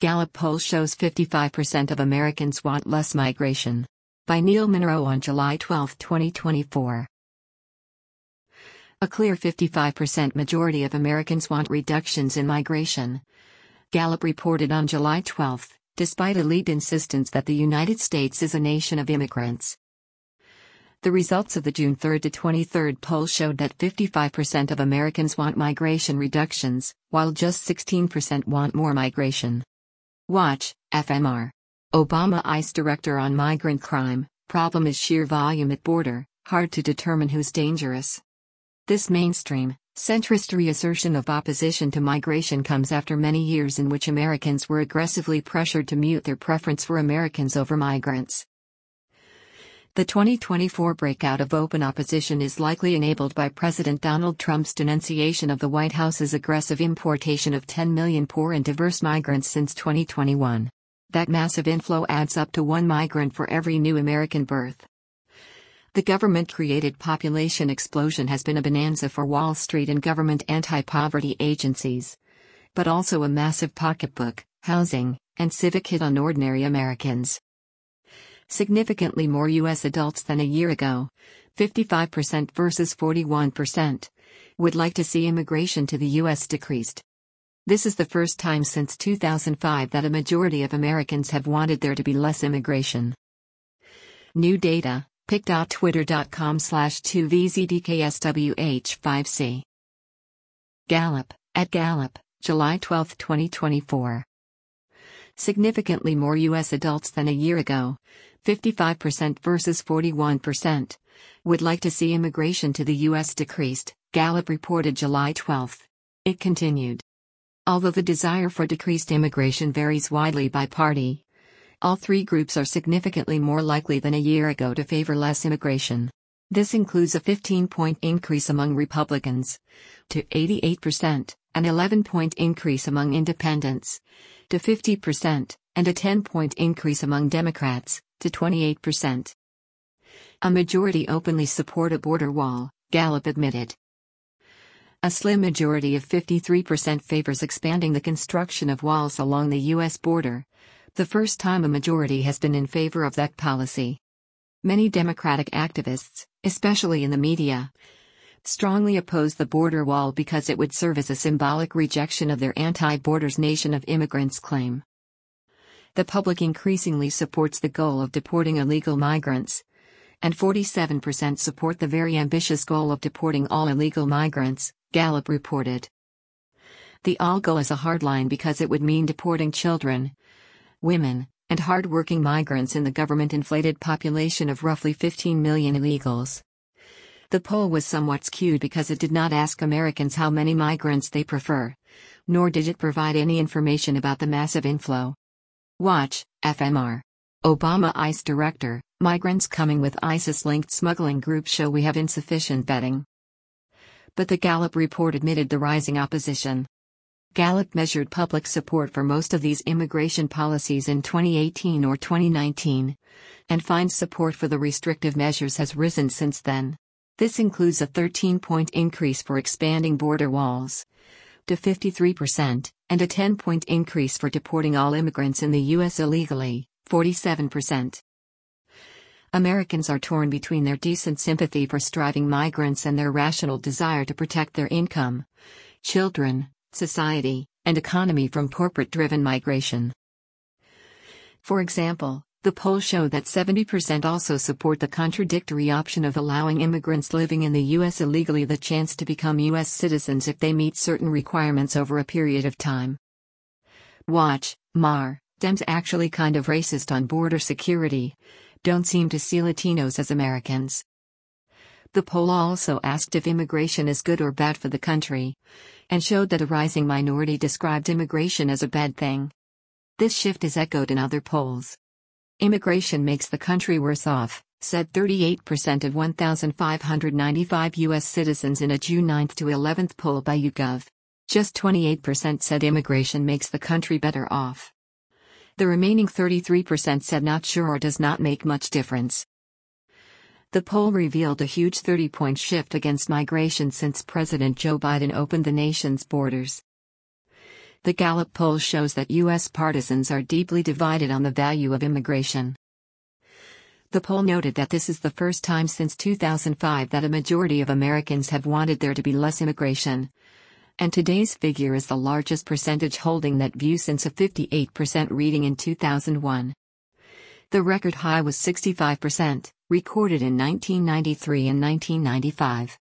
Gallup poll shows 55% of Americans want less migration. By Neil Monroe on July 12, 2024. A clear 55% majority of Americans want reductions in migration. Gallup reported on July 12, despite elite insistence that the United States is a nation of immigrants. The results of the June 3 to 23 poll showed that 55% of Americans want migration reductions, while just 16% want more migration. Watch, FMR. Obama ICE Director on Migrant Crime, Problem is sheer volume at border, hard to determine who's dangerous. This mainstream, centrist reassertion of opposition to migration comes after many years in which Americans were aggressively pressured to mute their preference for Americans over migrants. The 2024 breakout of open opposition is likely enabled by President Donald Trump's denunciation of the White House's aggressive importation of 10 million poor and diverse migrants since 2021. That massive inflow adds up to one migrant for every new American birth. The government-created population explosion has been a bonanza for Wall Street and government anti-poverty agencies, but also a massive pocketbook, housing, and civic hit on ordinary Americans. Significantly more U.S. adults than a year ago, 55% versus 41%, would like to see immigration to the U.S. decreased. This is the first time since 2005 that a majority of Americans have wanted there to be less immigration. New data, pic.twitter.com/2vzDKSWH5C. Gallup, at Gallup, July 12, 2024. Significantly more U.S. adults than a year ago, 55% versus 41%, would like to see immigration to the U.S. decreased, Gallup reported July 12. It continued. Although the desire for decreased immigration varies widely by party, all three groups are significantly more likely than a year ago to favor less immigration. This includes a 15-point increase among Republicans, to 88%, an 11-point increase among Independents, to 50%, and a 10-point increase among Democrats, to 28%. A majority openly support a border wall, Gallup admitted. A slim majority of 53% favors expanding the construction of walls along the U.S. border, the first time a majority has been in favor of that policy. Many Democratic activists, especially in the media, strongly oppose the border wall because it would serve as a symbolic rejection of their anti-borders nation of immigrants claim. The public increasingly supports the goal of deporting illegal migrants, and 47% support the very ambitious goal of deporting all illegal migrants, Gallup reported. The all goal is a hard line because it would mean deporting children, women, and hard-working migrants in the government-inflated population of roughly 15 million illegals. The poll was somewhat skewed because it did not ask Americans how many migrants they prefer, nor did it provide any information about the massive inflow. Watch, FMR. Obama ICE Director, migrants coming with ISIS-linked smuggling groups show we have insufficient vetting. But the Gallup report admitted the rising opposition. Gallup measured public support for most of these immigration policies in 2018 or 2019, and finds support for the restrictive measures has risen since then. This includes a 13-point increase for expanding border walls, to 53%, and a 10-point increase for deporting all immigrants in the U.S. illegally, 47%. Americans are torn between their decent sympathy for striving migrants and their rational desire to protect their income, children, society, and economy from corporate-driven migration. For example, the poll showed that 70% also support the contradictory option of allowing immigrants living in the U.S. illegally the chance to become U.S. citizens if they meet certain requirements over a period of time. Watch, Mar, Dems actually kind of racist on border security, don't seem to see Latinos as Americans. The poll also asked if immigration is good or bad for the country, and showed that a rising minority described immigration as a bad thing. This shift is echoed in other polls. Immigration makes the country worse off, said 38% of 1,595 U.S. citizens in a June 9 to 11 poll by YouGov. Just 28% said immigration makes the country better off. The remaining 33% said not sure or does not make much difference. The poll revealed a huge 30-point shift against migration since President Joe Biden opened the nation's borders. The Gallup poll shows that U.S. partisans are deeply divided on the value of immigration. The poll noted that this is the first time since 2005 that a majority of Americans have wanted there to be less immigration. And today's figure is the largest percentage holding that view since a 58% reading in 2001. The record high was 65%, recorded in 1993 and 1995.